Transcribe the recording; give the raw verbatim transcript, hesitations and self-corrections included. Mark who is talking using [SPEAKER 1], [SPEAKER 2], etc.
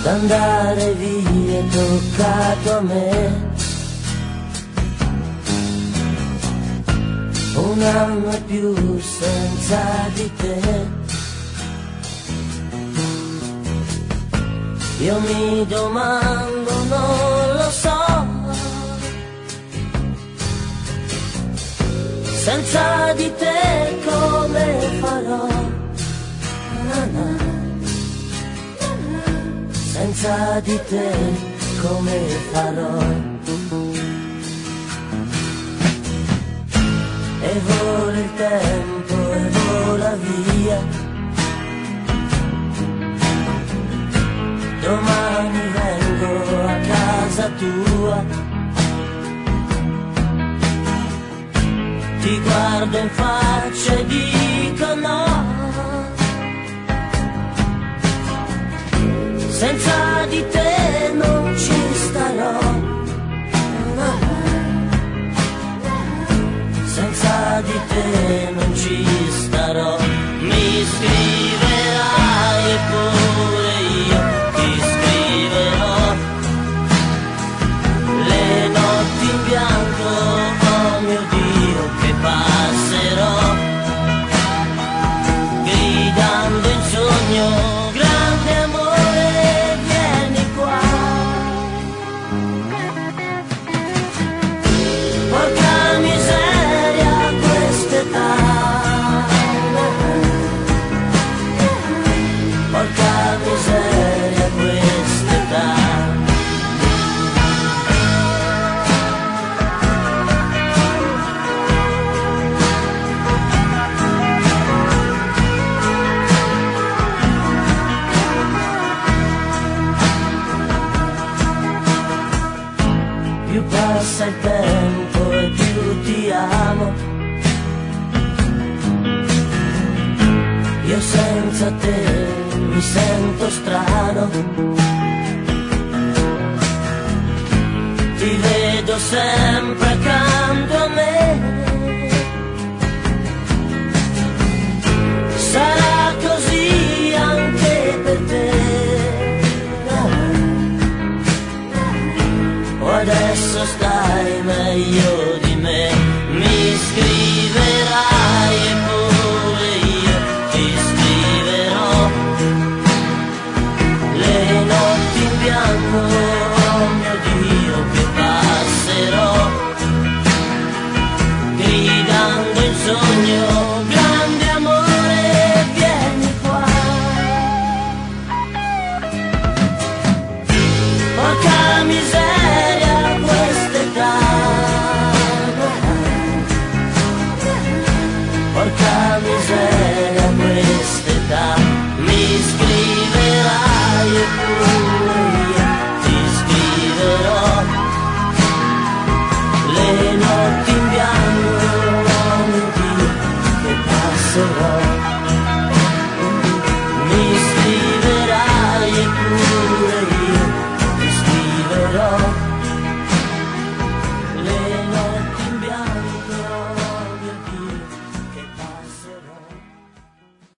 [SPEAKER 1] d'andare via è toccato a me. Un anno e più senza di te. Io mi domando, non lo so, senza di te come farò. Na na. Senza di te come farò. E vola il tempo e vola via. Domani vengo a casa tua. Ti guardo in faccia e dico no. Senza di te non ci starò. Senza di te non ci starò. Mi scriverai e pure io ti scriverò. Le notti in bianco, oh mio Dio, che passerò gridando in sogno. Grande amore, vieni qua. Porca miseria, quest'età. Porca miseria, quest'età. Più passa il tempo e più ti amo. Io senza te mi sento strano. Ti vedo sempre accanto.